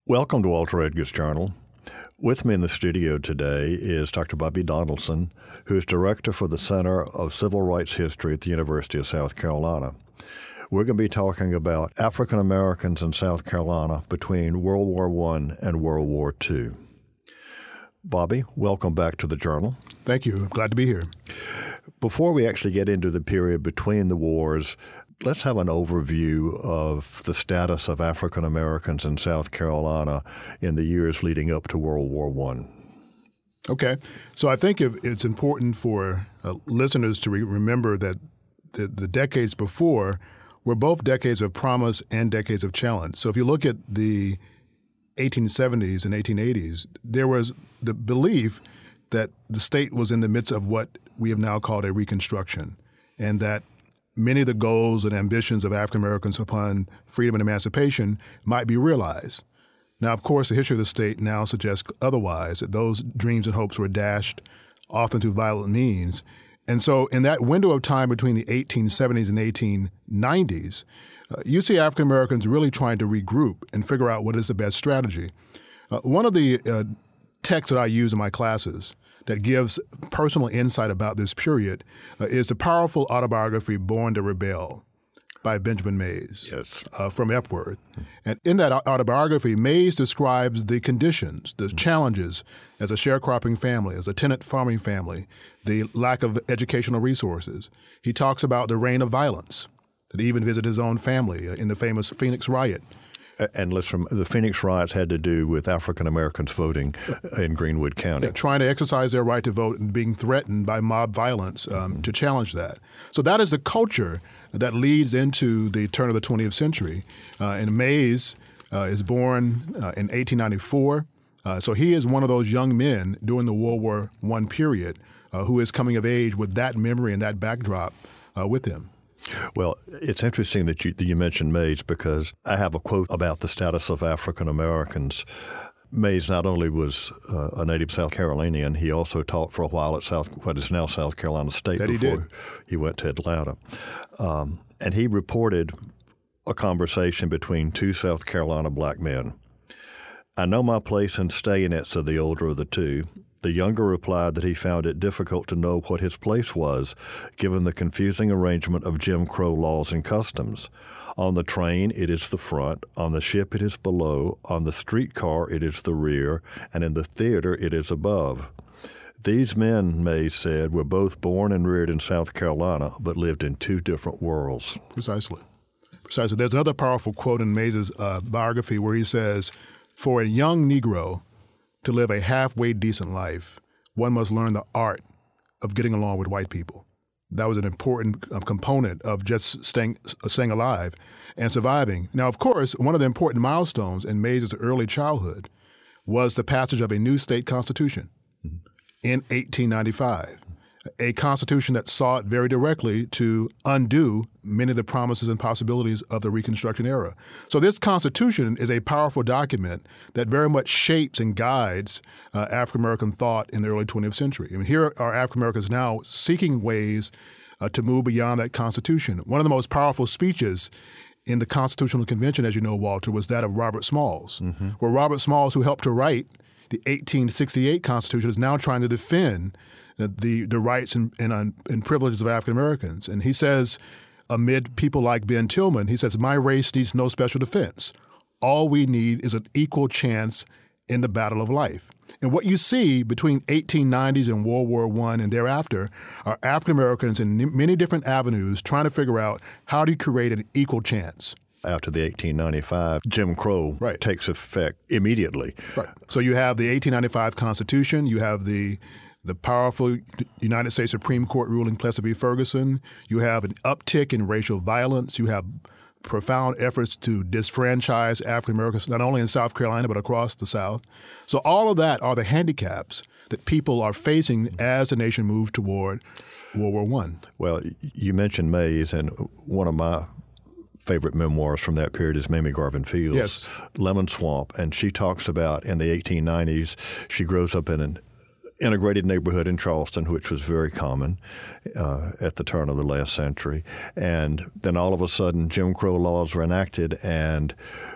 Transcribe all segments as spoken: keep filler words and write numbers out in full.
Welcome to Walter Edgar's Journal. With me in the studio today is Doctor Bobby Donaldson, who is Director for the Center of Civil Rights History at the University of South Carolina. We're going to be talking about African Americans in South Carolina between World War One and World War Two. Bobby, welcome back to the Journal. Thank you. I'm glad to be here. Before we actually get into the period between the wars, let's have an overview of the status of African Americans in South Carolina in the years leading up to World War One. Okay. So I think if it's important for uh, listeners to re- remember that the, the decades before were both decades of promise and decades of challenge. So if you look at the eighteen seventies and eighteen eighties, there was the belief that the state was in the midst of what we have now called a reconstruction, and that many of the goals and ambitions of African Americans upon freedom and emancipation might be realized. Now, of course, the history of the state now suggests otherwise, that those dreams and hopes were dashed often through violent means. And so in that window of time between the eighteen seventies and eighteen nineties, uh, you see African Americans really trying to regroup and figure out what is the best strategy. Uh, one of the uh, texts that I use in my classes that gives personal insight about this period uh, is the powerful autobiography Born to Rebel by Benjamin Mays yes. uh, from Epworth. Mm-hmm. And in that autobiography, Mays describes the conditions, the mm-hmm. challenges as a sharecropping family, as a tenant farming family, the lack of educational resources. He talks about the reign of violence that even visited his own family uh, in the famous Phoenix riot. And listen, the Phoenix riots had to do with African Americans voting in Greenwood County. Yeah, trying to exercise their right to vote and being threatened by mob violence um, mm-hmm. to challenge that. So that is the culture that leads into the turn of the twentieth century. Uh, and Mays uh, is born uh, in eighteen ninety-four. Uh, so he is one of those young men during the World War One period uh, who is coming of age with that memory and that backdrop uh, with him. Well, it's interesting that you, that you mentioned Mays, because I have a quote about the status of African Americans. Mays not only was uh, a native South Carolinian, he also taught for a while at South, what is now South Carolina State that before he, did. he went to Atlanta. Um, and he reported a conversation between two South Carolina black men. "I know my place and stay in it," said the older of the two. The younger replied that he found it difficult to know what his place was, given the confusing arrangement of Jim Crow laws and customs. On the train, it is the front. On the ship, it is below. On the streetcar, it is the rear. And in the theater, it is above. These men, Mays said, were both born and reared in South Carolina, but lived in two different worlds. Precisely. Precisely. There's another powerful quote in Mays' uh, biography where he says, "For a young Negro to live a halfway decent life, one must learn the art of getting along with white people." That was an important uh, component of just staying, uh, staying alive and surviving. Now, of course, one of the important milestones in Mays' early childhood was the passage of a new state constitution mm-hmm. in eighteen ninety-five, a constitution that sought very directly to undo many of the promises and possibilities of the Reconstruction era. So this constitution is a powerful document that very much shapes and guides uh, African-American thought in the early twentieth century. I mean, here are African-Americans now seeking ways uh, to move beyond that constitution. One of the most powerful speeches in the Constitutional Convention, as you know, Walter, was that of Robert Smalls, mm-hmm. where Robert Smalls, who helped to write the eighteen sixty-eight Constitution, is now trying to defend the the rights and, and, and privileges of African Americans. And he says, amid people like Ben Tillman, he says, "My race needs no special defense. All we need is an equal chance in the battle of life." And what you see between eighteen nineties and World War One and thereafter are African Americans in many different avenues trying to figure out how to create an equal chance. After the eighteen ninety-five, Jim Crow right. takes effect immediately. Right. So you have the eighteen ninety-five Constitution, you have the the powerful United States Supreme Court ruling Plessy v. Ferguson, you have an uptick in racial violence, you have profound efforts to disfranchise African Americans, not only in South Carolina, but across the South. So all of that are the handicaps that people are facing as the nation moves toward World War One. Well, you mentioned Mays, and one of my favorite memoirs from that period is Mamie Garvin Field's yes. Lemon Swamp. And she talks about in the eighteen nineties, she grows up in an integrated neighborhood in Charleston, which was very common uh, at the turn of the last century. And then all of a sudden, Jim Crow laws were enacted, and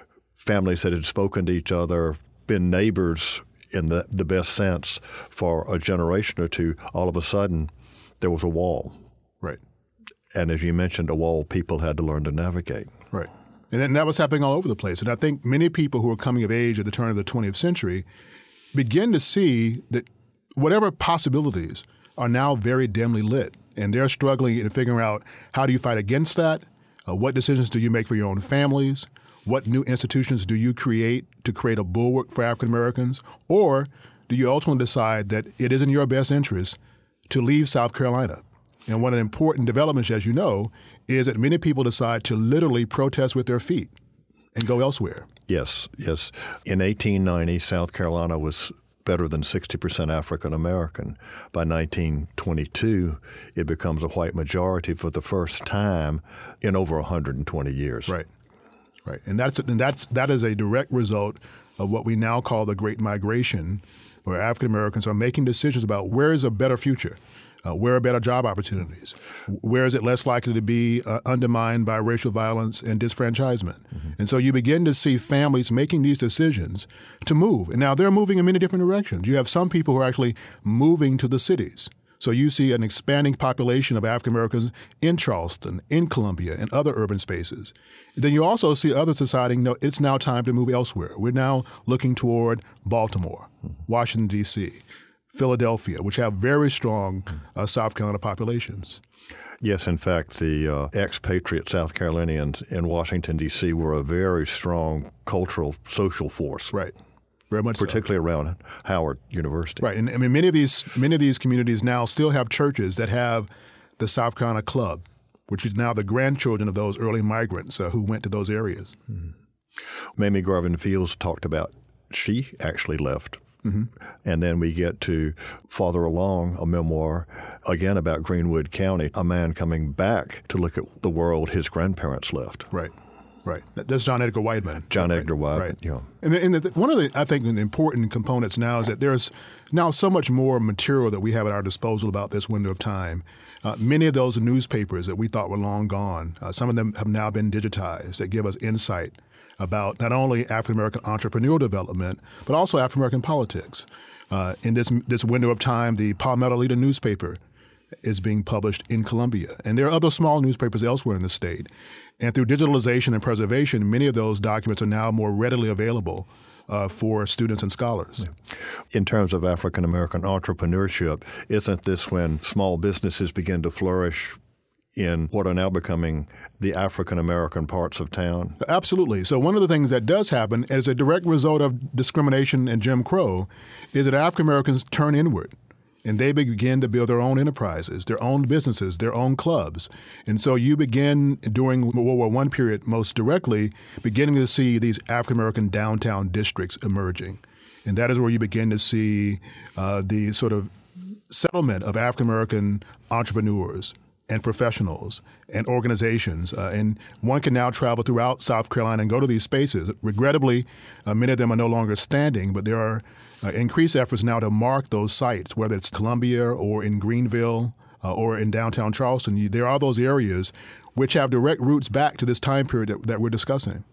families that had spoken to each other, been neighbors in the, the best sense for a generation or two, all of a sudden there was a wall. Right. And as you mentioned, a wall people had to learn to navigate. Right. And then that was happening all over the place. And I think many people who are coming of age at the turn of the twentieth century begin to see that whatever possibilities are now very dimly lit. And they're struggling in figuring out, how do you fight against that? Uh, what decisions do you make for your own families? What new institutions do you create to create a bulwark for African Americans? Or do you ultimately decide that it is in your best interest to leave South Carolina? And one of the important developments, as you know, is that many people decide to literally protest with their feet and go elsewhere. Yes, yes. In eighteen ninety, South Carolina was better than sixty percent African American. By nineteen twenty-two, it becomes a white majority for the first time in over one hundred twenty years. Right, right. And that's and that's that is a direct result of what we now call the Great Migration, where African Americans are making decisions about where is a better future. Uh, where are better job opportunities? Where is it less likely to be uh, undermined by racial violence and disfranchisement? Mm-hmm. And so you begin to see families making these decisions to move. And now they're moving in many different directions. You have some people who are actually moving to the cities. So you see an expanding population of African Americans in Charleston, in Columbia, and other urban spaces. Then you also see others deciding, no, it's now time to move elsewhere. We're now looking toward Baltimore, mm-hmm. Washington, D C, Philadelphia, which have very strong uh, South Carolina populations. Yes, in fact, the uh, expatriate South Carolinians in Washington, D C were a very strong cultural, social force. Right, very much particularly so. around Howard University. Right, and I mean, many of these many of these communities now still have churches that have the South Carolina Club, which is now the grandchildren of those early migrants uh, who went to those areas. Mm-hmm. Mamie Garvin Fields talked about she actually left. Mm-hmm. And then we get to farther along a memoir, again about Greenwood County, a man coming back to look at the world his grandparents left. Right, right. That's John Edgar Wideman. John right. Edgar Wideman, right. yeah. And, and the, one of the, I think, the important components now is that there's now so much more material that we have at our disposal about this window of time. Uh, many of those newspapers that we thought were long gone, uh, some of them have now been digitized that give us insight about not only African-American entrepreneurial development, but also African-American politics. Uh, in this this window of time, the Palmetto Leader newspaper is being published in Columbia. And there are other small newspapers elsewhere in the state. And through digitalization and preservation, many of those documents are now more readily available uh, for students and scholars. In terms of African-American entrepreneurship, isn't this when small businesses begin to flourish in what are now becoming the African-American parts of town? Absolutely. So one of the things that does happen as a direct result of discrimination and Jim Crow is that African-Americans turn inward and they begin to build their own enterprises, their own businesses, their own clubs. And so you begin during World War One period most directly beginning to see these African-American downtown districts emerging. And that is where you begin to see uh, the sort of settlement of African-American entrepreneurs and professionals and organizations. Uh, and one can now travel throughout South Carolina and go to these spaces. Regrettably, uh, many of them are no longer standing, but there are uh, increased efforts now to mark those sites, whether it's Columbia or in Greenville uh, or in downtown Charleston. You, there are those areas which have direct roots back to this time period that, that we're discussing.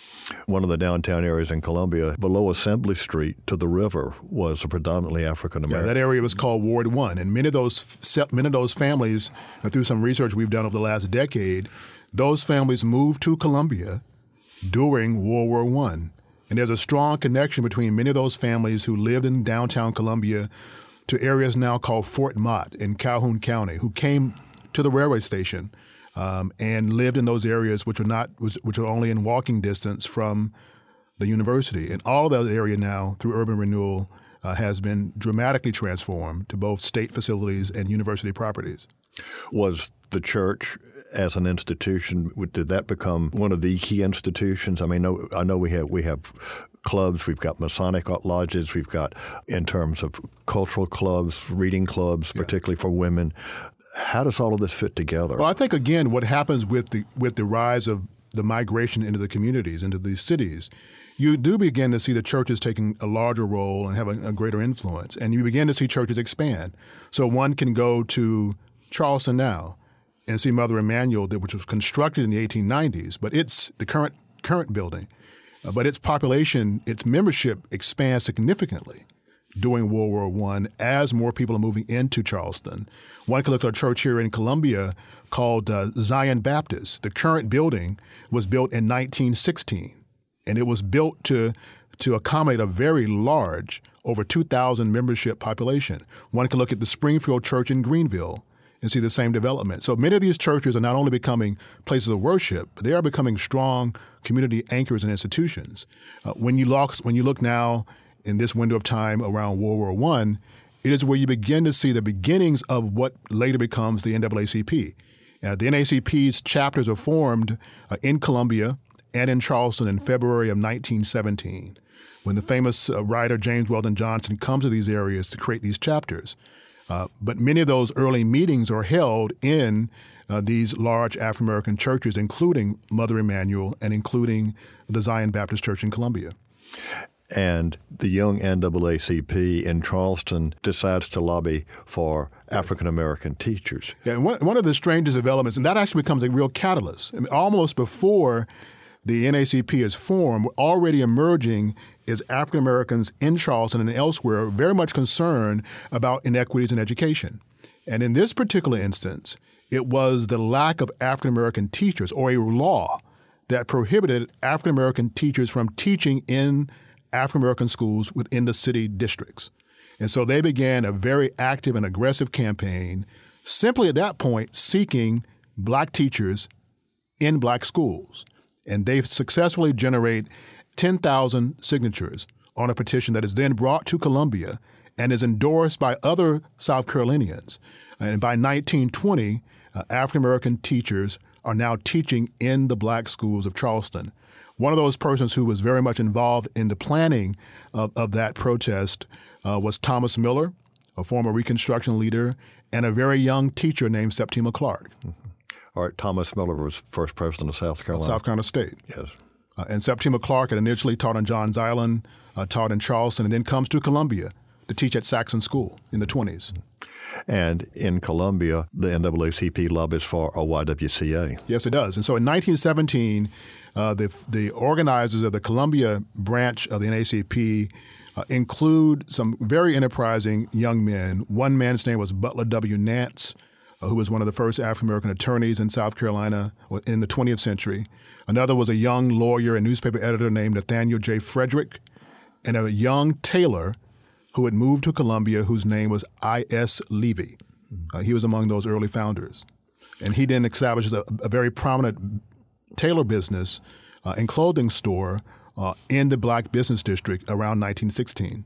One of the downtown areas in Columbia, below Assembly Street to the river, was a predominantly African-American. Yeah, that area was called Ward One, and many of those many of those families, uh, through some research we've done over the last decade, those families moved to Columbia during World War One, and there's a strong connection between many of those families who lived in downtown Columbia to areas now called Fort Mott in Calhoun County, who came to the railway station. Um, and lived in those areas which are not, which, which are only in walking distance from the university. And all of that area now, through urban renewal, uh, has been dramatically transformed to both state facilities and university properties. Was the church as an institution, did that become one of the key institutions? I mean, no, I know we have we have clubs, we've got Masonic lodges, we've got, in terms of cultural clubs, reading clubs, yeah. particularly for women. How does all of this fit together? Well, I think, again, what happens with the with the rise of the migration into the communities, into these cities, you do begin to see the churches taking a larger role and having a greater influence. And you begin to see churches expand. So one can go to Charleston now and see Mother Emanuel, which was constructed in the eighteen nineties, but it's the current current building uh, but its population, its membership expands significantly during World War One as more people are moving into Charleston. One can look at a church here in Columbia called uh, Zion Baptist. The current building was built in nineteen sixteen, and it was built to to accommodate a very large, over two thousand membership population. One can look at the Springfield Church in Greenville and see the same development. So many of these churches are not only becoming places of worship, but they are becoming strong community anchors and institutions. Uh, when you look, when you look now in this window of time around World War One, it is where you begin to see the beginnings of what later becomes the N double A C P. Uh, the N double A C P's chapters are formed uh, in Columbia and in Charleston in February of nineteen seventeen, when the famous uh, writer James Weldon Johnson comes to these areas to create these chapters. Uh, but many of those early meetings are held in uh, these large African-American churches, including Mother Emanuel and including the Zion Baptist Church in Columbia. And the young N double A C P in Charleston decides to lobby for African-American teachers. Yeah, and one, one of the strangest developments, and that actually becomes a real catalyst. I mean, almost before the N double A C P is formed, already emerging is African-Americans in Charleston and elsewhere very much concerned about inequities in education. And in this particular instance, it was the lack of African-American teachers or a law that prohibited African-American teachers from teaching in African-American schools within the city districts. And so they began a very active and aggressive campaign, simply at that point seeking black teachers in black schools. And they successfully generate ten thousand signatures on a petition that is then brought to Columbia and is endorsed by other South Carolinians. And by nineteen twenty, uh, African-American teachers are now teaching in the black schools of Charleston. One of those persons who was very much involved in the planning of, of that protest uh, was Thomas Miller, a former Reconstruction leader, and a very young teacher named Septima Clark. Mm-hmm. All right, Thomas Miller was first president of South Carolina. South Carolina State. Yes. Uh, and Septima Clark had initially taught on Johns Island, uh, taught in Charleston, and then comes to Columbia to teach at Saxon School in the twenties. And in Columbia, the N double A C P lobbies for a Y W C A. Yes, it does. And so in nineteen seventeen, uh, the the organizers of the Columbia branch of the N double A C P uh, include some very enterprising young men. One man's name was Butler W. Nance, uh, who was one of the first African-American attorneys in South Carolina in the twentieth century. Another was a young lawyer and newspaper editor named Nathaniel J. Frederick, and a young tailor who had moved to Columbia, whose name was I S Levy. Uh, he was among those early founders. And he then establishes a, a very prominent tailor business uh, and clothing store uh, in the black business district around nineteen sixteen.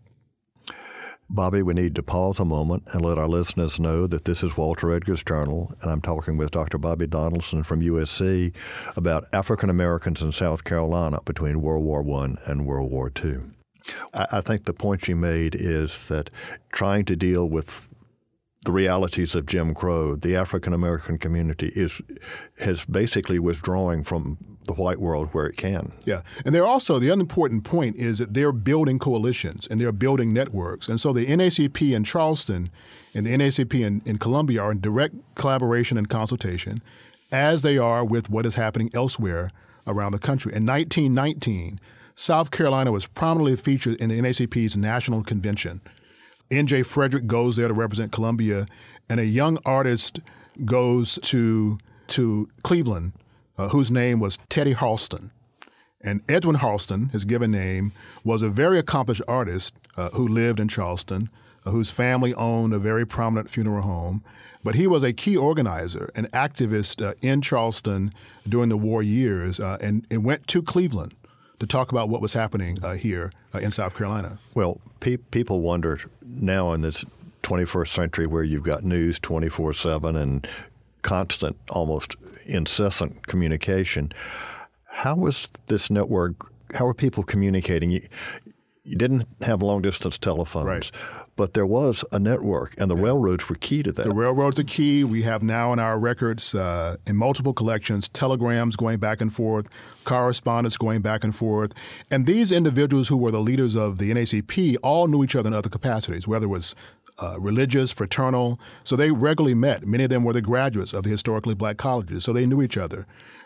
Bobby, we need to pause a moment and let our listeners know that this is Walter Edgar's Journal, and I'm talking with Doctor Bobby Donaldson from U S C about African Americans in South Carolina between World War One and World War Two. I think the point you made is that trying to deal with the realities of Jim Crow, the African American community is has basically withdrawing from the white world where it can. Yeah. And they're also, the other important point is that they're building coalitions and they're building networks. And so the N double A C P in Charleston and the N double A C P in, in Columbia are in direct collaboration and consultation, as they are with what is happening elsewhere around the country. In nineteen nineteen, South Carolina was prominently featured in the N double A C P's national convention. N J Frederick goes there to represent Columbia, and a young artist goes to to Cleveland, uh, whose name was Teddy Halston. And Edwin Halston, his given name, was a very accomplished artist uh, who lived in Charleston, uh, whose family owned a very prominent funeral home. But he was a key organizer, an activist uh, in Charleston during the war years, uh, and, and went to Cleveland to talk about what was happening uh, here uh, in South Carolina. Well, pe- people wonder now in this twenty-first century where you've got news twenty-four seven and constant, almost incessant communication, how was this network, how were people communicating? You, you didn't have long-distance telephones, right, but there was a network, and the yeah. railroads were key to that. The railroads are key. We have now in our records, uh, in multiple collections, telegrams going back and forth, correspondence going back and forth. And these individuals who were the leaders of the N double A C P all knew each other in other capacities, whether it was uh, religious, fraternal. So they regularly met. Many of them were the graduates of the historically black colleges, so they knew each other.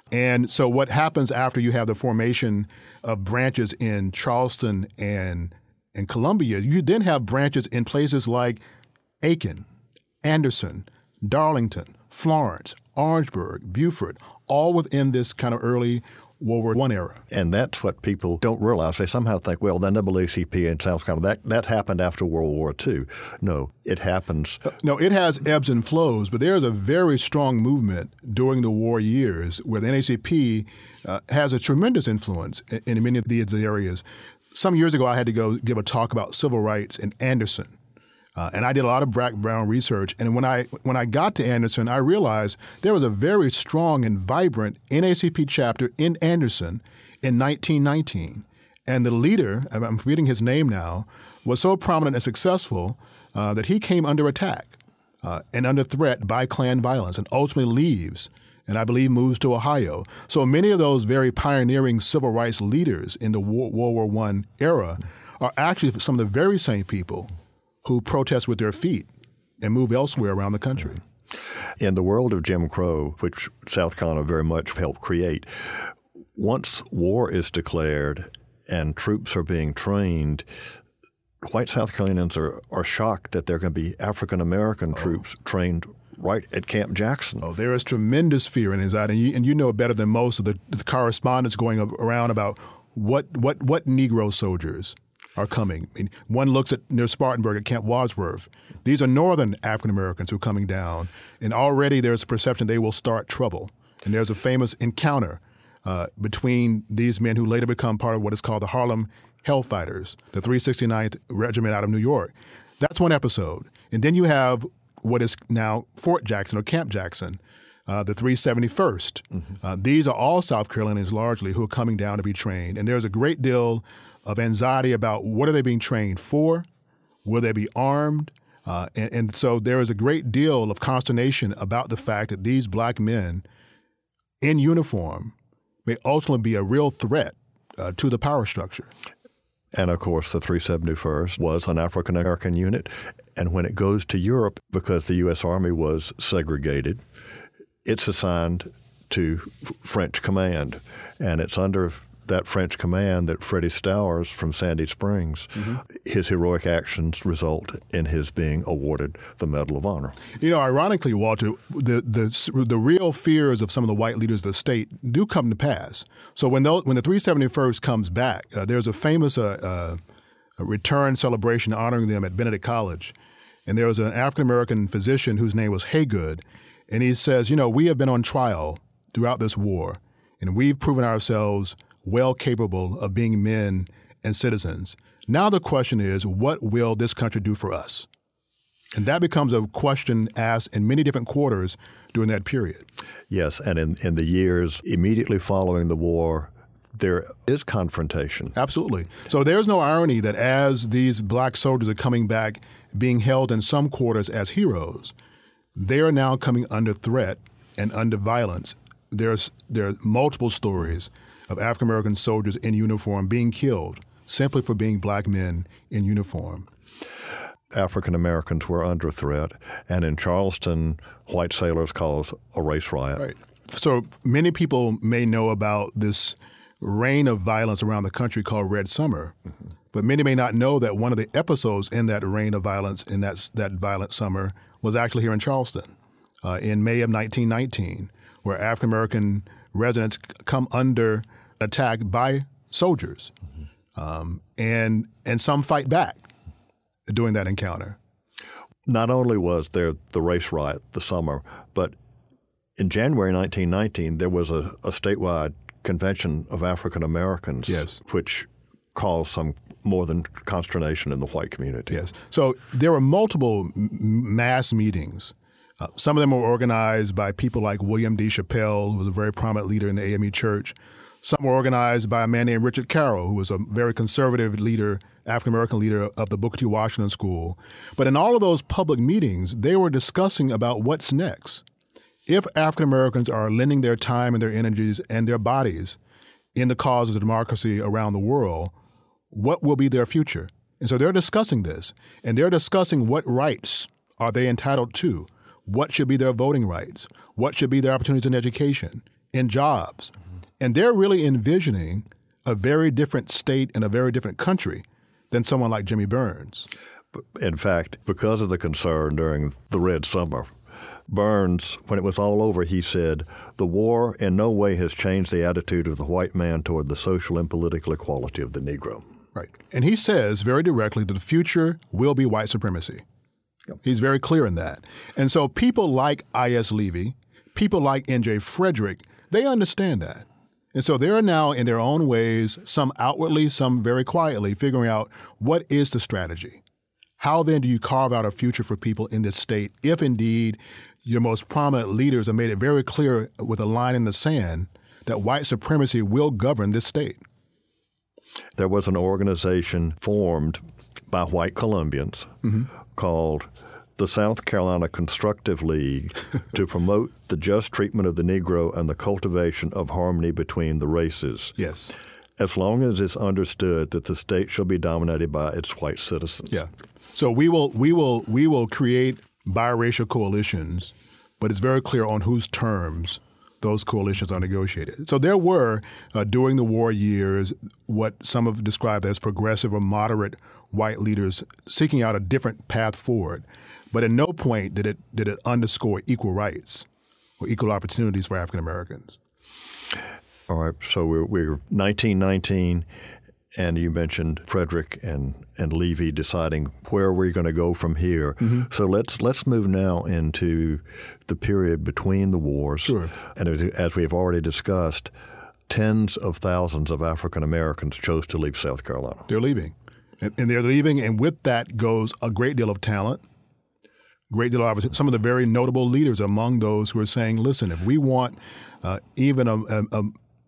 And so what happens after you have the formation of branches in Charleston and, and Columbia, you then have branches in places like Aiken, Anderson, Darlington, Florence, Orangeburg, Beaufort, all within this kind of early World War One era. And that's what people don't realize. They somehow think, well, the N double A C P in South Carolina, that, that happened after World War Two. No, it happens. Uh, no, it has ebbs and flows, but there's a very strong movement during the war years where the N double A C P uh, has a tremendous influence in, in many of these areas. Some years ago, I had to go give a talk about civil rights in Anderson. Uh, and I did a lot of background research. And when I when I got to Anderson, I realized there was a very strong and vibrant N double A C P chapter in Anderson in nineteen nineteen. And the leader, I'm forgetting his name now, was so prominent and successful uh, that he came under attack uh, and under threat by Klan violence and ultimately leaves and I believe moves to Ohio. So many of those very pioneering civil rights leaders in the World War One era are actually some of the very same people who protest with their feet and move elsewhere around the country. In the world of Jim Crow, which South Carolina very much helped create, once war is declared and troops are being trained, white South Carolinians are, are shocked that there are going to be African-American oh. troops trained right at Camp Jackson. Oh, there is tremendous fear and anxiety, and you, and you know better than most of the, the correspondence going around about what what what Negro soldiers are coming. I mean, one looks at near Spartanburg at Camp Wadsworth. These are northern African Americans who are coming down, and already there's a perception they will start trouble. And there's a famous encounter uh, between these men who later become part of what is called the Harlem Hellfighters, the three sixty-ninth Regiment out of New York. That's one episode. And then you have what is now Fort Jackson or Camp Jackson, uh, the three seventy-first. Mm-hmm. Uh, these are all South Carolinians largely who are coming down to be trained. And there's a great deal of anxiety about what are they being trained for? Will they be armed? Uh, and, and so there is a great deal of consternation about the fact that these black men in uniform may ultimately be a real threat uh, to the power structure. And of course, the three seventy-first was an African-American unit. And when it goes to Europe, because the U S Army was segregated, it's assigned to French command. And it's under that French command that Freddie Stowers from Sandy Springs, mm-hmm. his heroic actions result in his being awarded the Medal of Honor. You know, ironically, Walter, the the the real fears of some of the white leaders of the state do come to pass. So when those, when the three seventy-first comes back, uh, there's a famous uh, uh, a return celebration honoring them at Benedict College. And there was an African-American physician whose name was Haygood. And he says, you know, we have been on trial throughout this war, and we've proven ourselves well capable of being men and citizens. Now the question is, what will this country do for us? And that becomes a question asked in many different quarters during that period. Yes, and in, in the years immediately following the war, there is confrontation. Absolutely. So there's no irony that as these black soldiers are coming back, being held in some quarters as heroes, they are now coming under threat and under violence. There's there are multiple stories of African-American soldiers in uniform being killed simply for being black men in uniform. African-Americans were under threat, and in Charleston, white sailors caused a race riot. Right. So many people may know about this reign of violence around the country called Red Summer, mm-hmm. but many may not know that one of the episodes in that reign of violence, in that, that violent summer, was actually here in Charleston uh, in May of nineteen nineteen, where African-American residents come under attack by soldiers, mm-hmm. um, and and some fight back during that encounter. Not only was there the race riot the summer, but in January nineteen nineteen, there was a, a statewide convention of African Americans, yes. which caused some more than consternation in the white community. Yes. So there were multiple m- mass meetings. Uh, some of them were organized by people like William D. Chappelle, who was a very prominent leader in the A M E Church. Some were organized by a man named Richard Carroll, who was a very conservative leader, African-American leader of the Booker T. Washington School. But in all of those public meetings, they were discussing about what's next. If African-Americans are lending their time and their energies and their bodies in the cause of democracy around the world, what will be their future? And so they're discussing this, and they're discussing what rights are they entitled to, what should be their voting rights, what should be their opportunities in education, in jobs. Mm-hmm. And they're really envisioning a very different state and a very different country than someone like Jimmy Burns. In fact, because of the concern during the Red Summer, Burns, when it was all over, he said, "The war in no way has changed the attitude of the white man toward the social and political equality of the Negro." Right. And he says very directly that the future will be white supremacy. Yep. He's very clear in that. And so people like I S Levy, people like N J Frederick, they understand that. And so they're now in their own ways, some outwardly, some very quietly, figuring out what is the strategy. How then do you carve out a future for people in this state if indeed your most prominent leaders have made it very clear with a line in the sand that white supremacy will govern this state? There was an organization formed by white Columbians mm-hmm. called the South Carolina Constructive League to promote the just treatment of the Negro and the cultivation of harmony between the races. Yes. As long as it's understood that the state shall be dominated by its white citizens. Yeah. So we will we will we will create biracial coalitions, but it's very clear on whose terms those coalitions are negotiated. So there were, uh, during the war years, what some have described as progressive or moderate white leaders seeking out a different path forward. But at no point did it did it underscore equal rights or equal opportunities for African Americans. All right. So we're, we're nineteen nineteen, and you mentioned Frederick and, and Levy deciding where we're going to go from here. Mm-hmm. So let's let's move now into the period between the wars. Sure. And as we have already discussed, tens of thousands of African Americans chose to leave South Carolina. They're leaving. And, and they're leaving, and with that goes a great deal of talent. Great deal of some of the very notable leaders among those who are saying, listen, if we want uh, even a, a,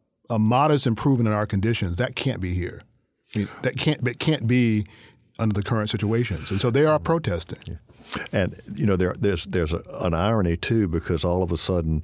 a modest improvement in our conditions, that can't be here. I mean, that can't it can't be under the current situations. And so they are protesting. Yeah. And, you know, there, there's there's a, an irony, too, because all of a sudden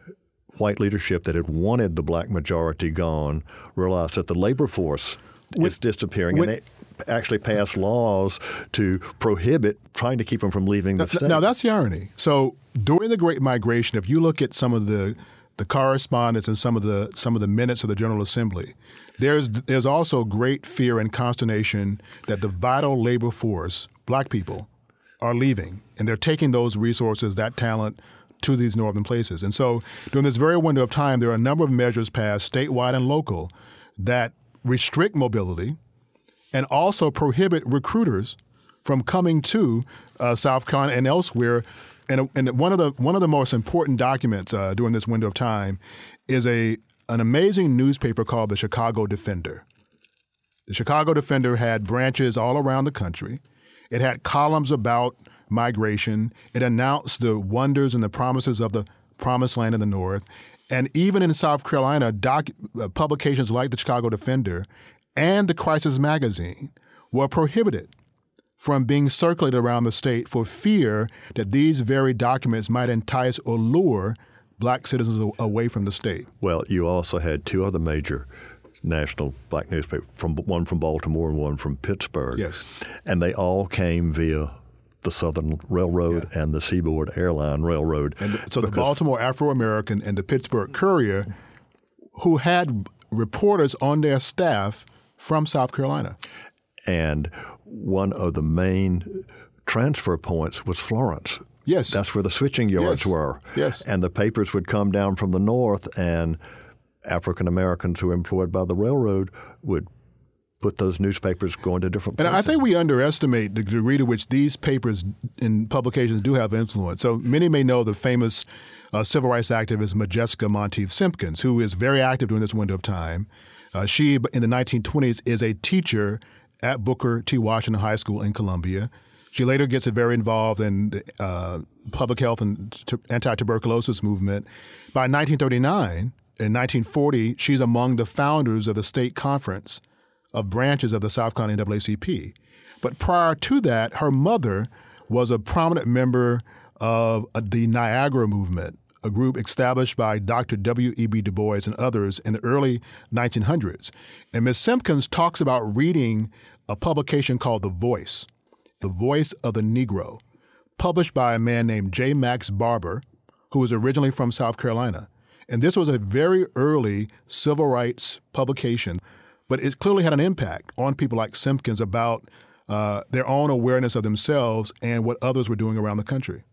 white leadership that had wanted the black majority gone realized that the labor force is disappearing. When, and they actually passed laws to prohibit trying to keep them from leaving the state. Now, that's the irony. So during the Great Migration, if you look at some of the the correspondence and some of the some of the minutes of the General Assembly, there's there's also great fear and consternation that the vital labor force, black people, are leaving, and they're taking those resources, that talent, to these northern places. And so during this very window of time, there are a number of measures passed, statewide and local, that restrict mobility and also prohibit recruiters from coming to uh, South Carolina and elsewhere. And, and one of the one of the most important documents uh, during this window of time is a an amazing newspaper called the Chicago Defender. The Chicago Defender had branches all around the country. It had columns about migration. It announced the wonders and the promises of the promised land in the North. And even in South Carolina, doc, uh, publications like the Chicago Defender and the Crisis Magazine were prohibited from being circulated around the state for fear that these very documents might entice or lure black citizens away from the state. Well, you also had two other major national black newspapers, from one from Baltimore and one from Pittsburgh. Yes. And they all came via the Southern Railroad yeah. and the Seaboard Airline Railroad. And the, so the Baltimore Afro-American and the Pittsburgh Courier, who had reporters on their staff from South Carolina. And one of the main transfer points was Florence. Yes. That's where the switching yards yes. were. Yes. And the papers would come down from the north, and African Americans who were employed by the railroad would put those newspapers going to different places. And I think we underestimate the degree to which these papers and publications do have influence. So many may know the famous uh, civil rights activist Majestica Monteith Simpkins, who is very active during this window of time. Uh, she, in the nineteen twenties, is a teacher at Booker T. Washington High School in Columbia. She later gets very involved in the uh, public health and t- anti-tuberculosis movement. By nineteen thirty-nine, in nineteen forty, she's among the founders of the state conference of branches of the South Carolina N double A C P. But prior to that, her mother was a prominent member of the Niagara movement, a group established by Doctor W E B Du Bois and others in the early nineteen hundreds. And Miz Simpkins talks about reading a publication called The Voice, The Voice of the Negro, published by a man named J. Max Barber, who was originally from South Carolina. And this was a very early civil rights publication, but it clearly had an impact on people like Simpkins about uh, their own awareness of themselves and what others were doing around the country.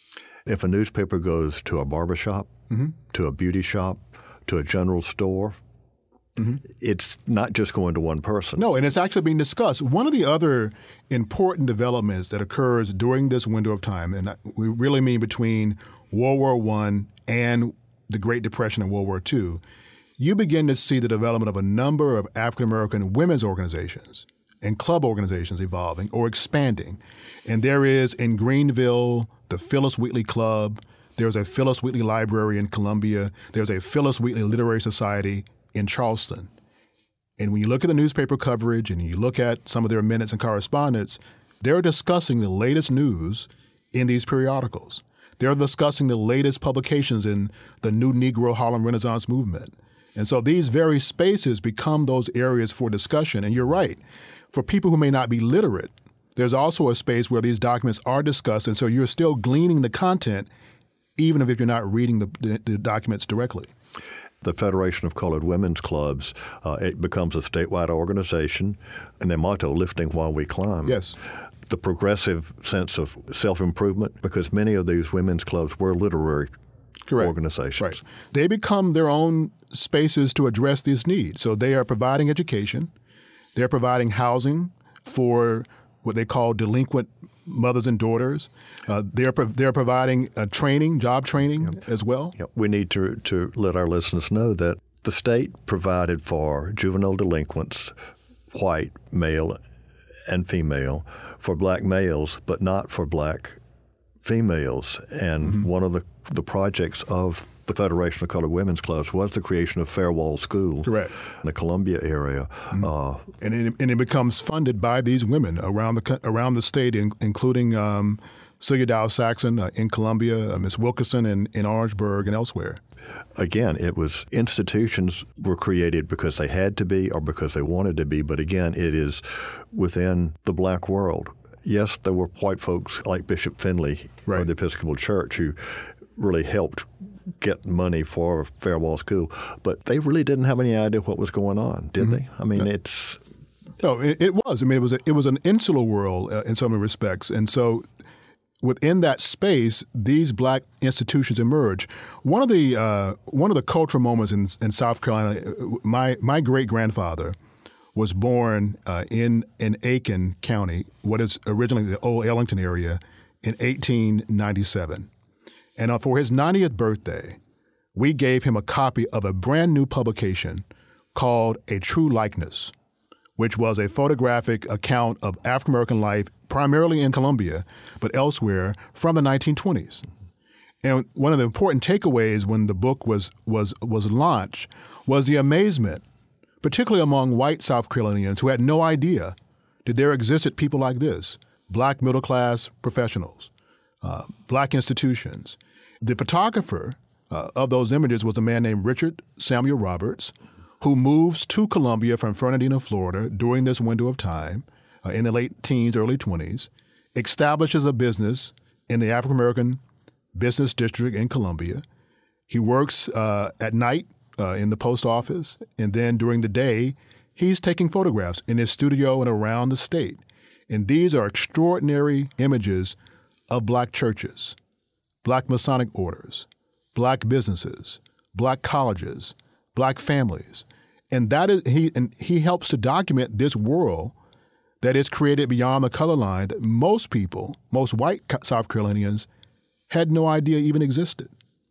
If a newspaper goes to a barbershop, mm-hmm. to a beauty shop, to a general store, mm-hmm. it's not just going to one person. No, and it's actually being discussed. One of the other important developments that occurs during this window of time, and we really mean between World War One and the Great Depression and World War Two, you begin to see the development of a number of African-American women's organizations and club organizations evolving or expanding. And there is in Greenville the Phyllis Wheatley Club. There's a Phyllis Wheatley Library in Columbia. There's a Phyllis Wheatley Literary Society in Charleston. And when you look at the newspaper coverage and you look at some of their minutes and correspondence, they're discussing the latest news in these periodicals. They're discussing the latest publications in the New Negro Harlem Renaissance movement. And so these very spaces become those areas for discussion. And you're right. For people who may not be literate, there's also a space where these documents are discussed. And so you're still gleaning the content, even if you're not reading the, the, the documents directly. The Federation of Colored Women's Clubs, uh, it becomes a statewide organization, and their motto, lifting while we climb. Yes. The progressive sense of self-improvement, because many of these women's clubs were literary Correct. organizations. Right. They become their own spaces to address these needs. So they are providing education. They're providing housing for what they call delinquent mothers and daughters. Uh, they're they're providing uh, training, job training yep. as well. Yep. We need to, to let our listeners know that the state provided for juvenile delinquents, white, male, and female, for black males, but not for black females. And mm-hmm. one of the, the projects of the Federation of Colored Women's Clubs was the creation of Fairwall School Correct. in the Columbia area. Mm-hmm. Uh, and, it, and it becomes funded by these women around the around the state, in, including um, Celia Dow Saxon uh, in Columbia, uh, Miss Wilkerson in, in Orangeburg, and elsewhere. Again, it was institutions were created because they had to be or because they wanted to be, but again, it is within the black world. Yes, there were white folks like Bishop Finley right. of the Episcopal Church who really helped get money for Fairwall School, but they really didn't have any idea what was going on, did mm-hmm. they? I mean, no. it's no, it, it was. I mean, it was a, it was an insular world uh, in some respects, and so within that space, these black institutions emerge. One of the uh, one of the cultural moments in, in South Carolina, my my great grandfather was born uh, in in Aiken County, what is originally the old Ellington area, in eighteen ninety-seven. And uh, for his ninetieth birthday, we gave him a copy of a brand new publication called A True Likeness, which was a photographic account of African American life, primarily in Columbia, but elsewhere, from the nineteen twenties. And one of the important takeaways when the book was was was launched was the amazement, particularly among white South Carolinians who had no idea that there existed people like this, black middle-class professionals, uh, black institutions. The photographer uh, of those images was a man named Richard Samuel Roberts, who moves to Columbia from Fernandina, Florida during this window of time uh, in the late teens, early twenties, establishes a business in the African-American business district in Columbia. He works uh, at night uh, in the post office, and then during the day, he's taking photographs in his studio and around the state. And these are extraordinary images of black churches, black Masonic orders, black businesses, black colleges, black families. And that is he and he helps to document this world that is created beyond the color line that most people, most white South Carolinians, had no idea even existed.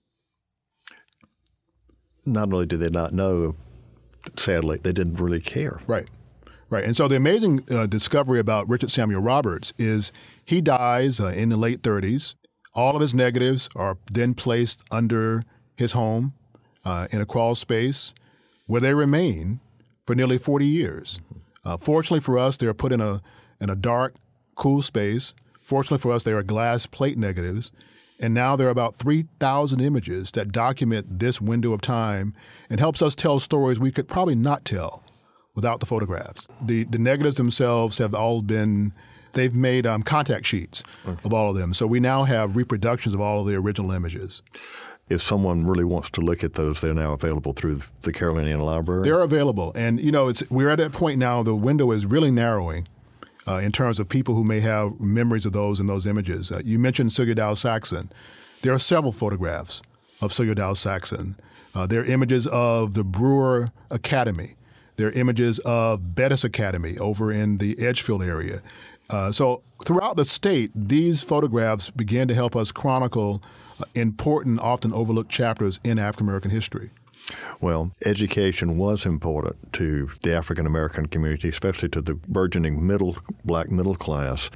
Not only did they not know, sadly, they didn't really care. Right. Right. And so the amazing uh, discovery about Richard Samuel Roberts is he dies uh, in the late thirties. All of his negatives are then placed under his home uh, in a crawl space where they remain for nearly forty years. Uh, fortunately for us, they are put in a in a dark, cool space. Fortunately for us, they are glass plate negatives. And now there are about three thousand images that document this window of time and helps us tell stories we could probably not tell without the photographs. The the negatives themselves have all been, they've made um, contact sheets okay. of all of them. So we now have reproductions of all of the original images. if someone really wants to look at those, they're now available through the Carolinian Library? They're available. And, you know, it's we're at that point now, the window is really narrowing uh, in terms of people who may have memories of those and those images. Uh, you mentioned Sylvia Dow Saxon. There are several photographs of Sylvia Dow Saxon. Uh, there are images of the Brewer Academy. There are images of Bettis Academy over in the Edgefield area. Uh, so throughout the state, these photographs began to help us chronicle uh, important, often overlooked chapters in African American history. Well, education was important to the African American community, especially to the burgeoning middle black middle class,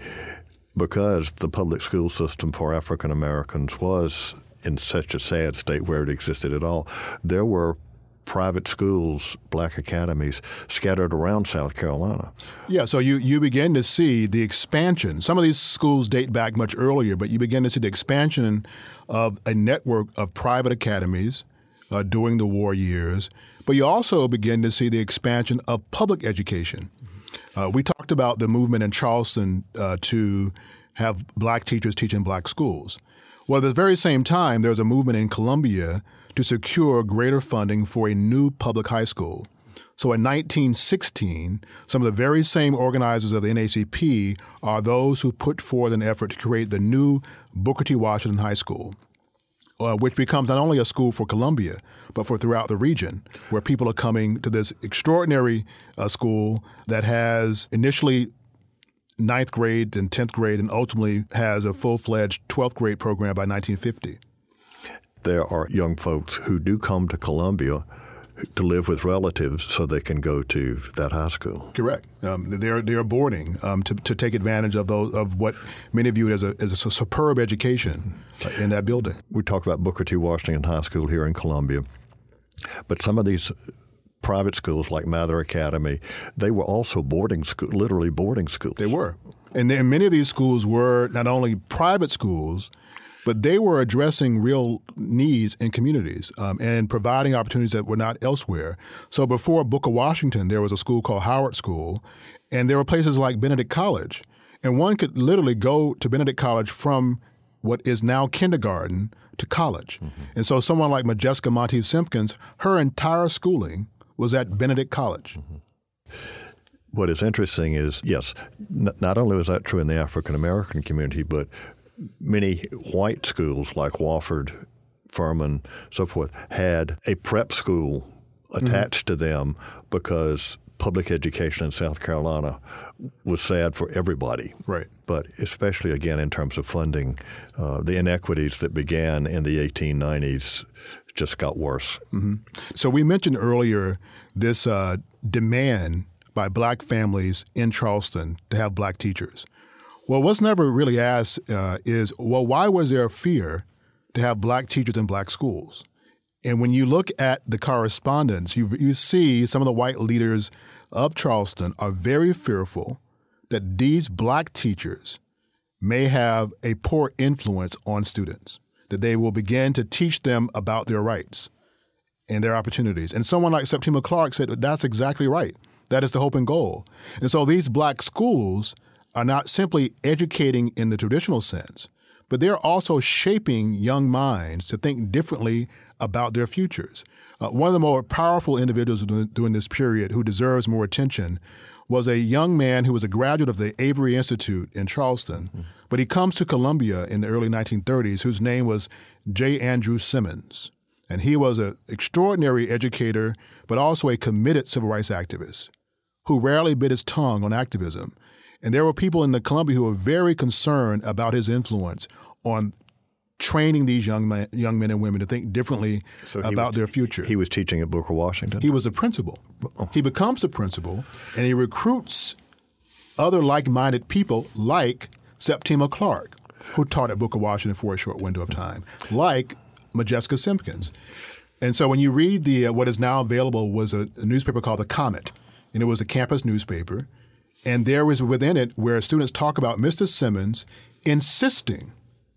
because the public school system for African Americans was in such a sad state where it existed at all. There were private schools, black academies, scattered around South Carolina. Yeah, so you, you begin to see the expansion. Some of these schools date back much earlier, but you begin to see the expansion of a network of private academies uh, during the war years. But you also begin to see the expansion of public education. Uh, we talked about the movement in Charleston uh, to have black teachers teach in black schools. Well, at the very same time, there's a movement in Columbia to secure greater funding for a new public high school. So in nineteen sixteen, some of the very same organizers of the N A C P are those who put forth an effort to create the new Booker T. Washington High School, uh, which becomes not only a school for Columbia, but for throughout the region, where people are coming to this extraordinary uh, school that has initially ninth grade and tenth grade and ultimately has a full-fledged twelfth grade program by nineteen fifty. There are young folks who do come to Columbia to live with relatives so they can go to that high school. Correct. Um, they're they're boarding um, to to take advantage of those of what many view as a as a superb education uh, in that building. We talk about Booker T. Washington High School here in Columbia, but some of these private schools like Mather Academy, they were also boarding school, literally boarding schools. They were, and then many of these schools were not only private schools, but they were addressing real needs in communities um, and providing opportunities that were not elsewhere. So before Booker Washington, there was a school called Howard School, and there were places like Benedict College. And one could literally go to Benedict College from what is now kindergarten to college. Mm-hmm. And so someone like Majeska Monteith Simpkins, her entire schooling was at Benedict College. Mm-hmm. What is interesting is, yes, n- not only was that true in the African American community, but many white schools like Wofford, Furman, so forth, had a prep school attached mm-hmm. to them because public education in South Carolina was sad for everybody. Right. But especially, again, in terms of funding, uh, the inequities that began in the eighteen nineties just got worse. Mm-hmm. So we mentioned earlier this uh, demand by black families in Charleston to have black teachers. Well, what's never really asked uh, is, well, why was there a fear to have black teachers in black schools? And when you look at the correspondence, you you see some of the white leaders of Charleston are very fearful that these black teachers may have a poor influence on students, that they will begin to teach them about their rights and their opportunities. And someone like Septima Clark said that that's exactly right. That is the hope and goal. And so these black schools are not simply educating in the traditional sense, but they're also shaping young minds to think differently about their futures. Uh, one of the more powerful individuals during this period who deserves more attention was a young man who was a graduate of the Avery Institute in Charleston, mm-hmm. but he comes to Columbia in the early nineteen thirties, whose name was J. Andrew Simmons. And he was an extraordinary educator, but also a committed civil rights activist who rarely bit his tongue on activism. And there were people in the Columbia who were very concerned about his influence on training these young men, young men and women to think differently so about was, their future. He was teaching at Booker Washington? He was a principal. Oh. He becomes a principal, and he recruits other like-minded people like Septima Clark, who taught at Booker Washington for a short window of time, like Majeska Simpkins. And so when you read the uh, what is now available was a, a newspaper called The Comet, and it was a campus newspaper. And there was within it where students talk about Mister Simmons insisting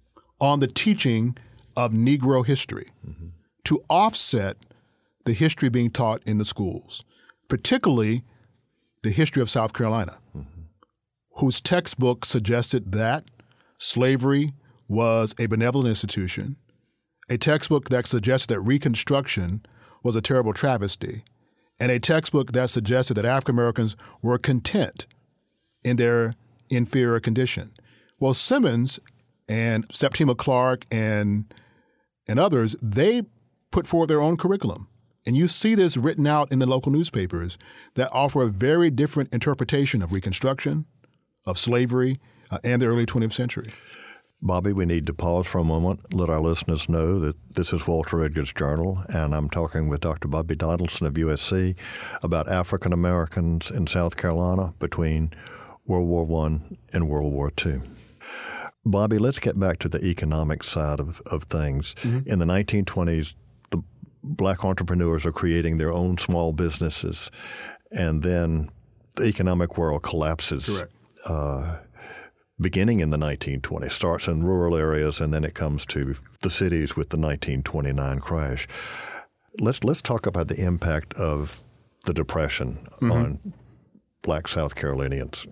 on the teaching of Negro history mm-hmm. to offset the history being taught in the schools, particularly the history of South Carolina, mm-hmm. whose textbook suggested that slavery was a benevolent institution, a textbook that suggested that Reconstruction was a terrible travesty, and a textbook that suggested that African Americans were content in their inferior condition. Well, Simmons and Septima Clark and and others, they put forward their own curriculum. And you see this written out in the local newspapers that offer a very different interpretation of Reconstruction, of slavery, uh, and the early twentieth century. Bobby, we need to pause for a moment, let our listeners know that this is Walter Edgar's Journal, and I'm talking with Doctor Bobby Donaldson of U S C about African Americans in South Carolina between World War One and World War Two. Bobby, let's get back to the economic side of, of things. Mm-hmm. In the nineteen twenties, the black entrepreneurs are creating their own small businesses, and then the economic world collapses. Correct. Uh, beginning in the nineteen twenties, starts in rural areas, and then it comes to the cities with the nineteen twenty-nine crash. Let's let's talk about the impact of the Depression mm-hmm. on black South Carolinians.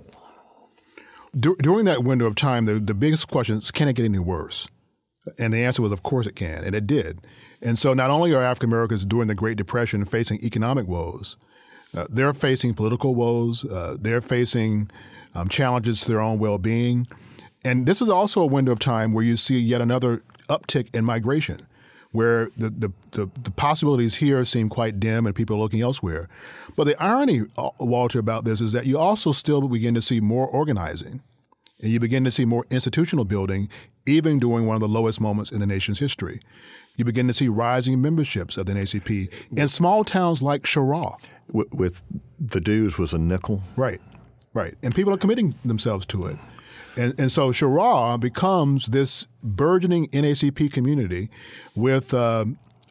Dur- during that window of time, the, the biggest question is, can it get any worse? And the answer was, of course it can, and it did. And so not only are African Americans during the Great Depression facing economic woes, uh, they're facing political woes, uh, they're facing um, challenges to their own well-being. And this is also a window of time where you see yet another uptick in migration, where the, the, the, the possibilities here seem quite dim and people are looking elsewhere. But the irony, Walter, about this is that you also still begin to see more organizing, and you begin to see more institutional building, even during one of the lowest moments in the nation's history. You begin to see rising memberships of the N double A C P in small towns like Cheraw. With, with the dues was a nickel? Right, right. And people are committing themselves to it. And, and so Cheraw becomes this burgeoning N double A C P community with uh,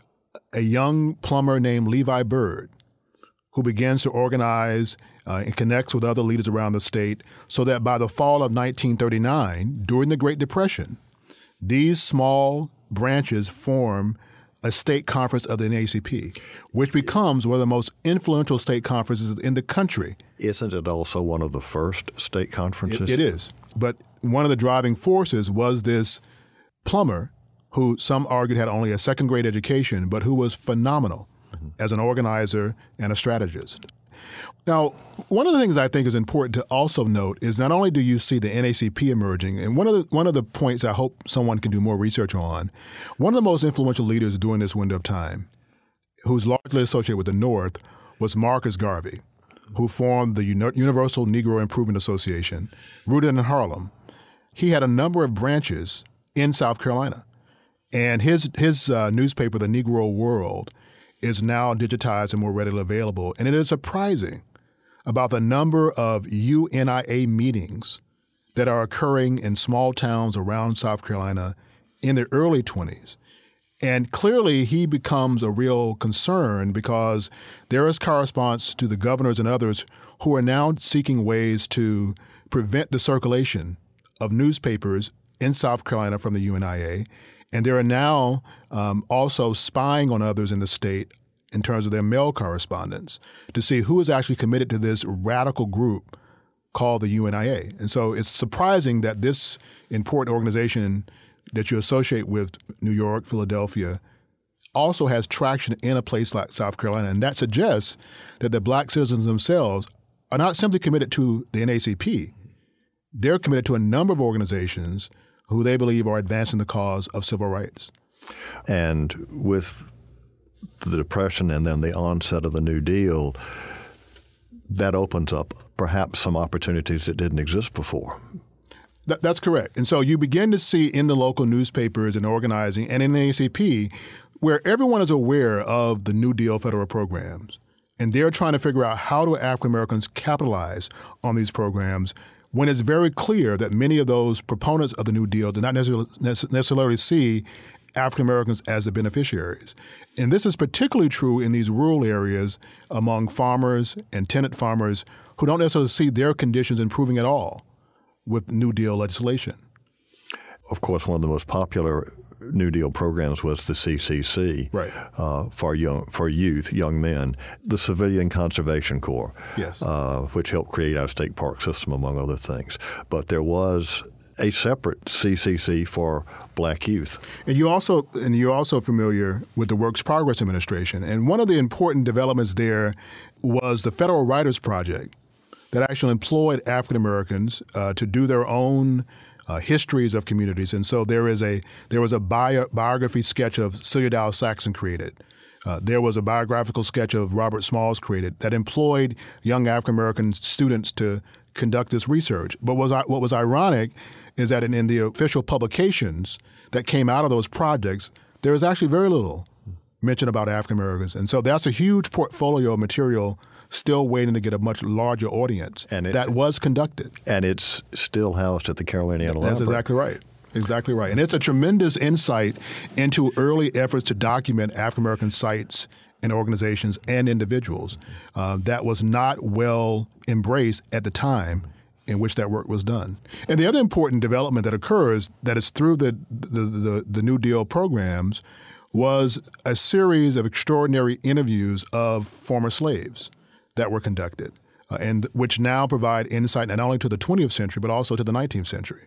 a young plumber named Levi Bird, who begins to organize uh, and connects with other leaders around the state, so that by the fall of nineteen thirty-nine, during the Great Depression, these small branches form a state conference of the N double A C P, which becomes one of the most influential state conferences in the country. Isn't it also one of the first state conferences? It, it is. But one of the driving forces was this plumber who some argued had only a second grade education, but who was phenomenal mm-hmm. as an organizer and a strategist. Now, one of the things I think is important to also note is not only do you see the N double A C P emerging, and one of the one of the points I hope someone can do more research on, one of the most influential leaders during this window of time, who's largely associated with the North, was Marcus Garvey, who formed the Universal Negro Improvement Association, rooted in Harlem. He had a number of branches in South Carolina, and his his uh, newspaper, The Negro World, is now digitized and more readily available. And it is surprising about the number of U N I A meetings that are occurring in small towns around South Carolina in the early twenties. And clearly he becomes a real concern because there is correspondence to the governors and others who are now seeking ways to prevent the circulation of newspapers in South Carolina from the U N I A. And they are now um, also spying on others in the state in terms of their mail correspondence to see who is actually committed to this radical group called the U N I A. And so it's surprising that this important organization that you associate with New York, Philadelphia, also has traction in a place like South Carolina. And that suggests that the black citizens themselves are not simply committed to the N double A C P. They're committed to a number of organizations who they believe are advancing the cause of civil rights. And with the Depression and then the onset of the New Deal, that opens up perhaps some opportunities that didn't exist before. That, that's correct. And so you begin to see in the local newspapers and organizing and in the N double A C P where everyone is aware of the New Deal federal programs. And they're trying to figure out how do African Americans capitalize on these programs when it's very clear that many of those proponents of the New Deal do not necessarily, necessarily see African Americans as the beneficiaries. And this is particularly true in these rural areas among farmers and tenant farmers who don't necessarily see their conditions improving at all with New Deal legislation. Of course, one of the most popular New Deal programs was the C C C, right. uh, for young for youth, young men, the Civilian Conservation Corps, yes. uh, which helped create our state park system, among other things. But there was a separate C C C for black youth. And you also and you're also familiar with the Works Progress Administration. And one of the important developments there was the Federal Writers Project that actually employed African Americans uh, to do their own uh, histories of communities. And so there is a there was a bio, biography sketch of Celia Dow Saxon created. Uh, there was a biographical sketch of Robert Smalls created that employed young African American students to conduct this research. But was, what was ironic is that in, in the official publications that came out of those projects, there is actually very little mention about African Americans. And so that's a huge portfolio of material still waiting to get a much larger audience and that was conducted. And it's still housed at the Caroliniana Library. That's exactly right. Exactly right. And it's a tremendous insight into early efforts to document African American sites and organizations and individuals uh, that was not well embraced at the time in which that work was done. And the other important development that occurs that is through the the, the, the New Deal programs was a series of extraordinary interviews of former slaves that were conducted, uh, and which now provide insight not only to the twentieth century, but also to the nineteenth century.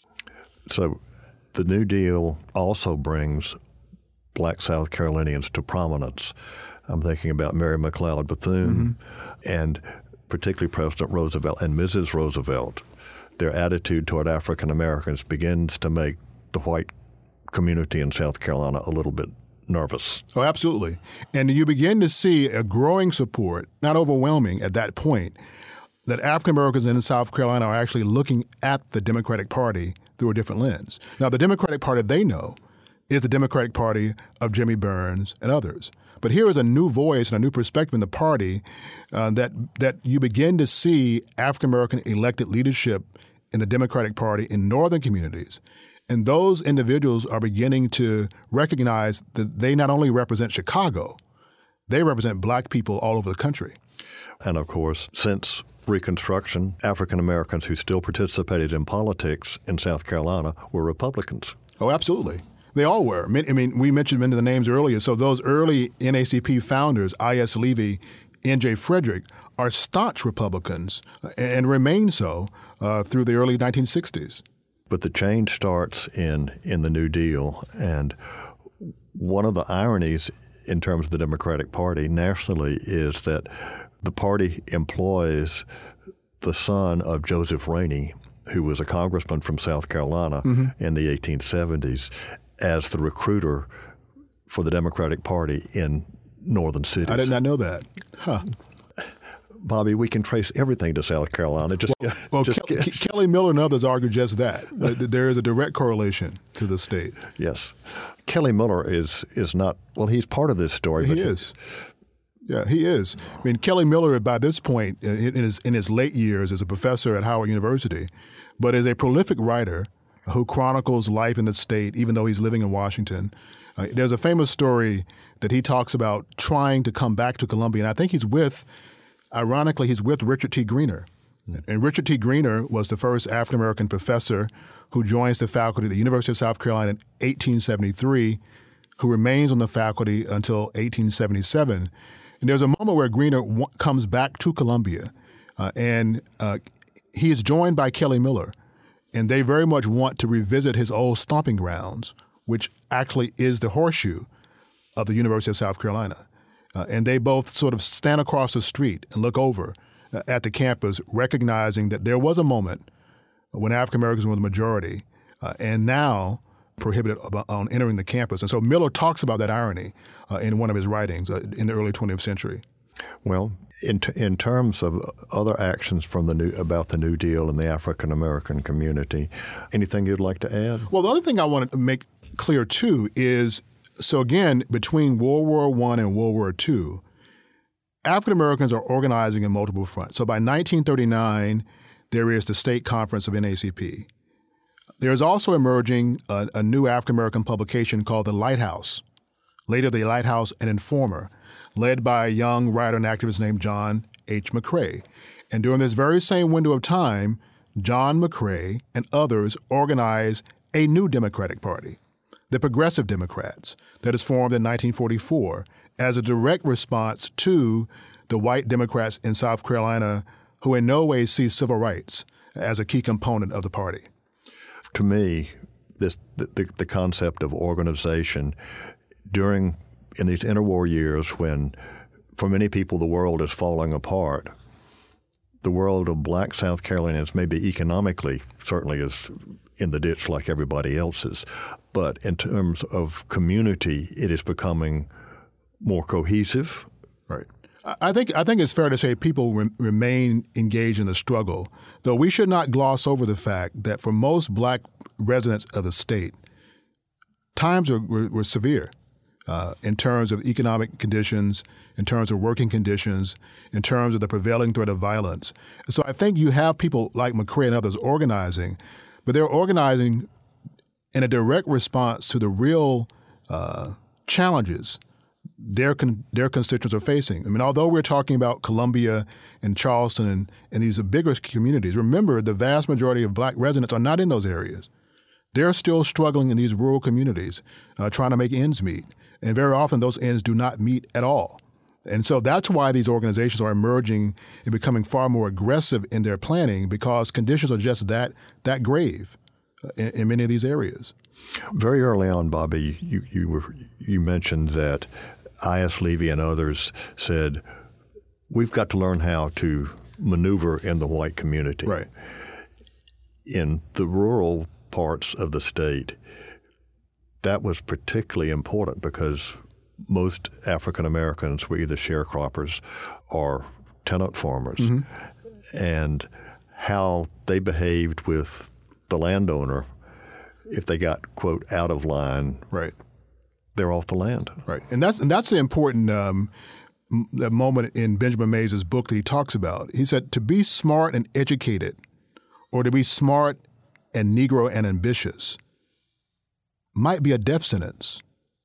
So the New Deal also brings black South Carolinians to prominence. I'm thinking about Mary McLeod Bethune mm-hmm. and particularly President Roosevelt and Missus Roosevelt. Their attitude toward African Americans begins to make the white community in South Carolina a little bit nervous. Oh, absolutely. And you begin to see a growing support, not overwhelming at that point, that African Americans in South Carolina are actually looking at the Democratic Party through a different lens. Now, the Democratic Party they know is the Democratic Party of Jimmy Burns and others. But here is a new voice and a new perspective in the party uh, that that you begin to see African American elected leadership in the Democratic Party in northern communities. And those individuals are beginning to recognize that they not only represent Chicago, they represent black people all over the country. And of course, since Reconstruction, African Americans who still participated in politics in South Carolina were Republicans. Oh, absolutely. They all were. I mean, we mentioned many of the names earlier. So those early N A C P founders, I S Levy, N J Frederick, are staunch Republicans and remain so uh, through the early nineteen sixties. But the change starts in, in the New Deal. And one of the ironies in terms of the Democratic Party nationally is that the party employs the son of Joseph Rainey, who was a congressman from South Carolina mm-hmm. in the eighteen seventies, as the recruiter for the Democratic Party in northern cities. I did not know that. Huh. Bobby, we can trace everything to South Carolina. Just, well, well just Ke- Ke- Kelly Miller and others argue just that. There is a direct correlation to the state. Yes. Kelly Miller is is not, well, he's part of this story. He but is. Yeah, he is. I mean, Kelly Miller, by this point, in his, in his late years, is a professor at Howard University, but is a prolific writer who chronicles life in the state, even though he's living in Washington. Uh, there's a famous story that he talks about trying to come back to Columbia, and I think he's with, ironically, he's with Richard T. Greener. And Richard T. Greener was the first African-American professor who joins the faculty at the University of South Carolina in eighteen seventy-three, who remains on the faculty until eighteen seventy-seven. And there's a moment where Greener w- comes back to Columbia, uh, and uh, he is joined by Kelly Miller. And they very much want to revisit his old stomping grounds, which actually is the horseshoe of the University of South Carolina. Uh, and they both sort of stand across the street and look over uh, at the campus, recognizing that there was a moment when African Americans were the majority, uh, and now prohibited on entering the campus. And so Miller talks about that irony uh, in one of his writings uh, in the early twentieth century. Well, in t- in terms of other actions from the new about the New Deal and the African American community, anything you'd like to add? Well, the other thing I want to make clear too is, so again, between World War One and World War Two, African Americans are organizing in multiple fronts. So by nineteen thirty-nine, there is the State Conference of N A C P. There is also emerging a, a new African American publication called The Lighthouse, later The Lighthouse and Informer, led by a young writer and activist named John H. McCrae. And during this very same window of time, John McCrae and others organize a new Democratic Party, the Progressive Democrats, that is formed in nineteen forty-four as a direct response to the white Democrats in South Carolina who in no way see civil rights as a key component of the party. to me, this the, the, the concept of organization during in these interwar years when, for many people, the world is falling apart. The world of black South Carolinians, maybe economically, certainly is in the ditch like everybody else's, but in terms of community, it is becoming more cohesive. Right. I think I think it's fair to say people re- remain engaged in the struggle, though we should not gloss over the fact that for most black residents of the state, times are, were, were severe uh, in terms of economic conditions, in terms of working conditions, in terms of the prevailing threat of violence. And so I think you have people like McCray and others organizing, but they're organizing in a direct response to the real uh, challenges their con- their constituents are facing. I mean, although we're talking about Columbia and Charleston and, and these bigger communities, remember the vast majority of black residents are not in those areas. They're still struggling in these rural communities, uh, trying to make ends meet. And very often those ends do not meet at all. And so that's why these organizations are emerging and becoming far more aggressive in their planning, because conditions are just that that grave in, in many of these areas. Very early on, Bobby, you you, were, you mentioned that I S Levy and others said, we've got to learn how to maneuver in the white community. Right. In the rural parts of the state, that was particularly important because most African Americans were either sharecroppers or tenant farmers. Mm-hmm. And how they behaved with the landowner, if they got, quote, out of line, right, they're off the land. Right. And that's and that's the important um, the moment in Benjamin Mays' book that he talks about. He said, to be smart and educated, or to be smart and Negro and ambitious, might be a death sentence.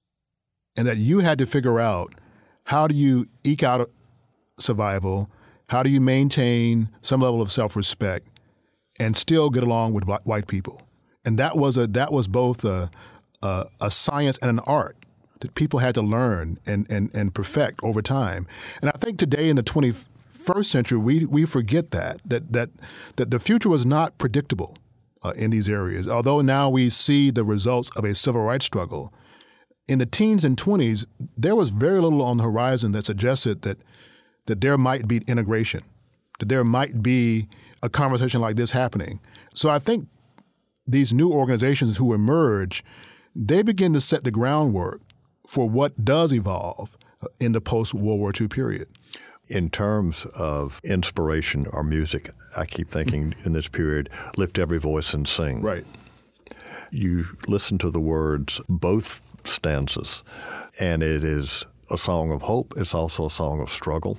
And that you had to figure out, how do you eke out survival? How do you maintain some level of self-respect and still get along with black, white people? And that was a that was both a, a, a science and an art that people had to learn and, and, and perfect over time. And I think today in the twenty-first century, we we forget that that that that the future was not predictable uh, in these areas. Although now we see the results of a civil rights struggle, in the teens and twenties, there was very little on the horizon that suggested that that there might be integration, that there might be a conversation like this happening. So I think these new organizations who emerge, they begin to set the groundwork for what does evolve in the post-World War Two period. In terms of inspiration or music, I keep thinking in this period, lift every voice and sing. Right. You listen to the words, both stanzas, and it is a song of hope. It's also a song of struggle.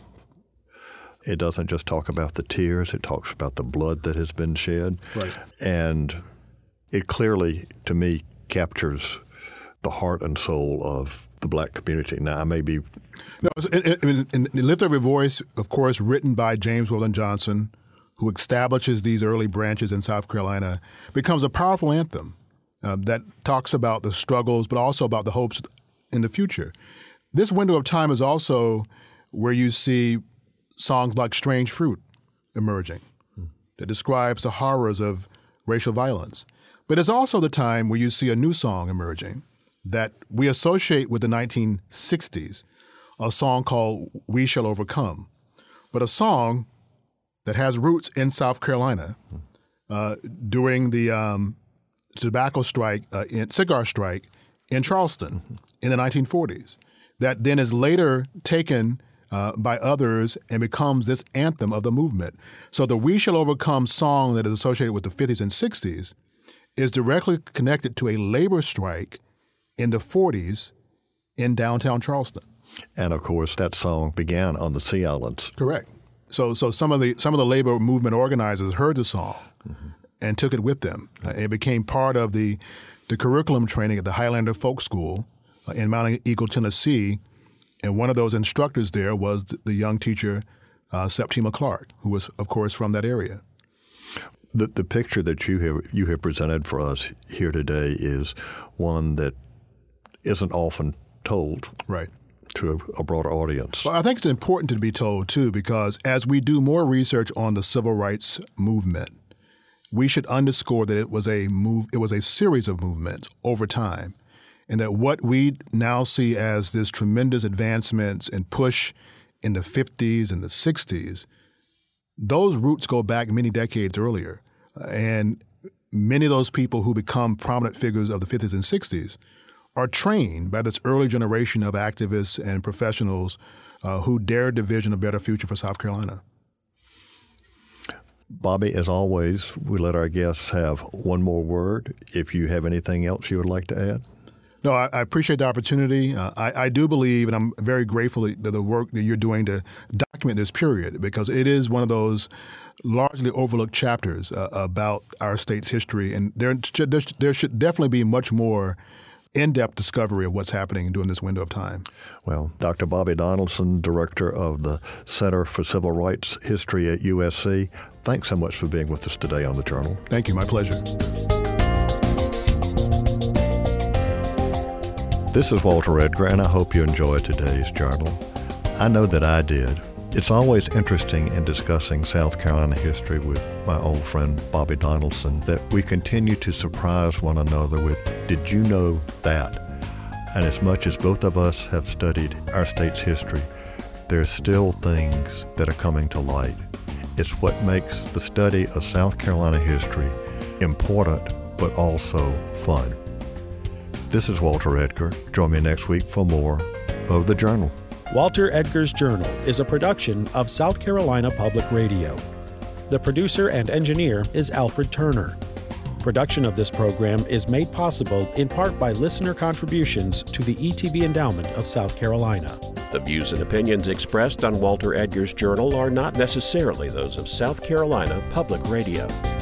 It doesn't just talk about the tears. It talks about the blood that has been shed. Right. And it clearly, to me, captures the heart and soul of the black community. Now, I may be... No, in, in, in, in Lift Every Voice, of course, written by James Weldon Johnson, who establishes these early branches in South Carolina, becomes a powerful anthem uh, that talks about the struggles, but also about the hopes in the future. This window of time is also where you see songs like Strange Fruit emerging hmm. that describes the horrors of racial violence. But it's also the time where you see a new song emerging that we associate with the nineteen sixties, a song called We Shall Overcome, but a song that has roots in South Carolina uh, during the um, tobacco strike, uh, in, cigar strike in Charleston mm-hmm. in the nineteen forties, that then is later taken uh, by others and becomes this anthem of the movement. So the We Shall Overcome song that is associated with the fifties and sixties is directly connected to a labor strike in the forties in downtown Charleston. And of course, that song began on the Sea Islands. Correct. So so some of the some of the labor movement organizers heard the song mm-hmm. and took it with them. Uh, it became part of the, the curriculum training at the Highlander Folk School uh, in Mount Eagle, Tennessee. And one of those instructors there was the young teacher, uh, Septima Clark, who was, of course, from that area. The, the picture that you have you have presented for us here today is one that isn't often told right. to a, a broader audience. Well, I think it's important to be told, too, because as we do more research on the civil rights movement, we should underscore that it was a move. It was a series of movements over time, and that what we now see as this tremendous advancements and push in the fifties and the sixties, those roots go back many decades earlier, and many of those people who become prominent figures of the fifties and sixties are trained by this early generation of activists and professionals uh, who dared to vision a better future for South Carolina. Bobby, as always, we let our guests have one more word. If you have anything else you would like to add? No, I, I appreciate the opportunity. Uh, I, I do believe, and I'm very grateful that the work that you're doing to document this period, because it is one of those largely overlooked chapters uh, about our state's history. And there, there, there should definitely be much more in-depth discovery of what's happening during this window of time. Well, Doctor Bobby Donaldson, director of the Center for Civil Rights History at U S C, thanks so much for being with us today on The Journal. Thank you. My pleasure. This is Walter Edgar, and I hope you enjoyed today's Journal. I know that I did. It's always interesting in discussing South Carolina history with my old friend Bobby Donaldson that we continue to surprise one another with, did you know that? And as much as both of us have studied our state's history, there's still things that are coming to light. It's what makes the study of South Carolina history important, but also fun. This is Walter Edgar. Join me next week for more of The Journal. Walter Edgar's Journal is a production of South Carolina Public Radio. The producer and engineer is Alfred Turner. Production of this program is made possible in part by listener contributions to the E T B Endowment of South Carolina. The views and opinions expressed on Walter Edgar's Journal are not necessarily those of South Carolina Public Radio.